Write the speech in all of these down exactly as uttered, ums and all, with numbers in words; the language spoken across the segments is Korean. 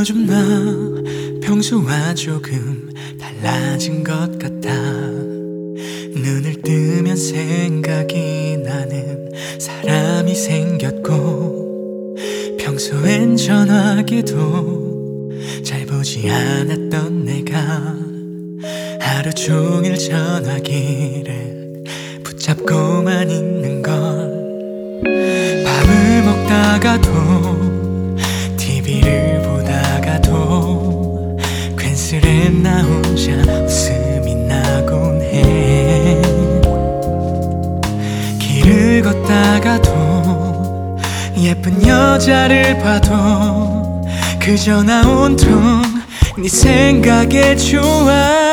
요즘 나 평소와 조금 달라진 것 같아. 눈을 뜨면 생각이 나는 사람이 생겼고, 평소엔 전화기도 잘 보지 않았던 내가 하루 종일 전화기를 붙잡고만 있는 걸. 밥을 먹다가도 티비를 보다가도 괜스레 나 혼자 웃음이 나곤 해. 길을 걷다가도 예쁜 여자를 봐도 그저 나 온통 네 생각에 좋아.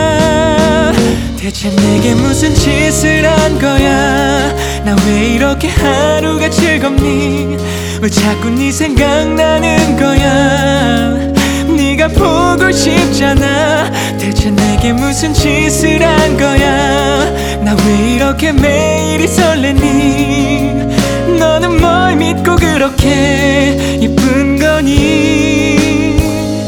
대체 내게 무슨 짓을 한 거야? 나 왜 이렇게 하루가 즐겁니? 왜 자꾸 네 생각나는 거야? 네가 보고 싶잖아. 대체 내게 무슨 짓을 한 거야? 나 왜 이렇게 매일이 설레니? 너는 뭘 믿고 그렇게 예쁜 거니?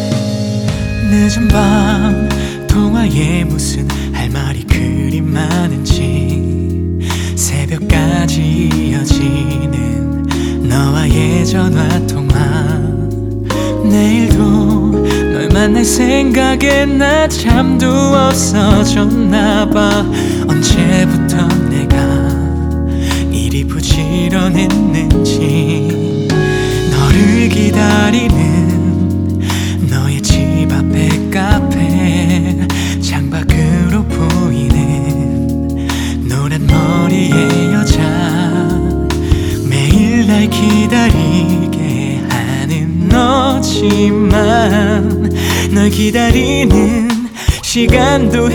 늦은 밤 통화에 무슨 할 말이 그리 많은지, 새벽까지 이어지는 너와의 전화통화. 내일도 널 만날 생각에 나 잠도 없어졌나봐. 언제부터 내가 이리 부지런했는지. 너를 기다리는 너의 집 앞에 카페, 창밖으로 보이는 노란 머리의 여자, 매일 날 기다리게 하는 너지만 널 기다리는 시간도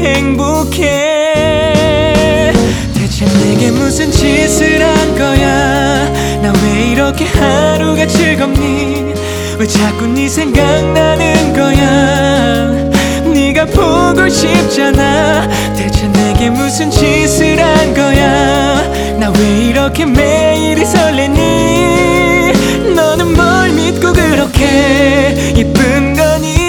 행복해. 대체 내게 무슨 짓을 한 거야? 나 왜 이렇게 하루가 즐겁니? 왜 자꾸 네 생각나는 거야? 네가 보고 싶잖아. 대체 내게 무슨 짓을 한 거야? 나 왜 이렇게 매일이 설레니? 너는 뭘 믿고 그렇게 예쁜 거니?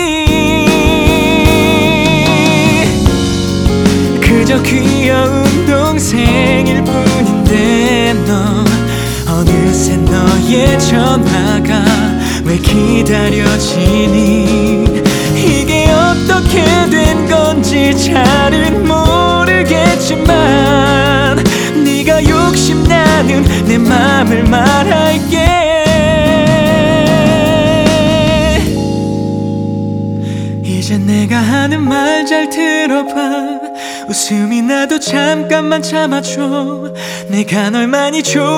그저 귀여운 동생일 뿐인데 너 어느새 너의 전화가 왜 기다려지니? 이게 어떻게 된 건지 잘은 모르겠지만 네가 욕심나는 내 맘을 말할게. 이제 내가 하는 말 잘 들어봐. 웃음이 나도 잠깐만 참아줘. 내가 널 많이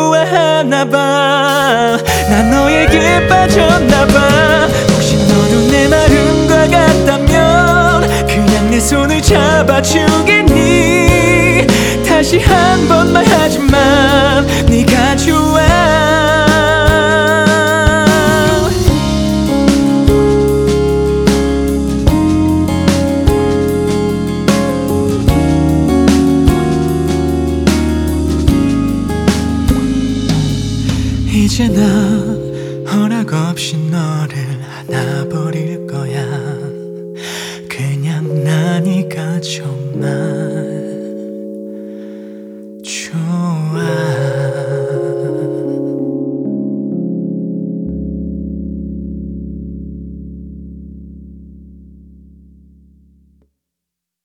좋아하나봐. 난 너에게 빠졌나봐. 혹시 너도 내 마음과 같다면 그냥 내 손을 잡아주겠니? 다시 한 번 말하지만 네가 좋아. 이제 나 허락 없이 너를 안아버릴 거야. 그냥 나 네가 정말 좋아.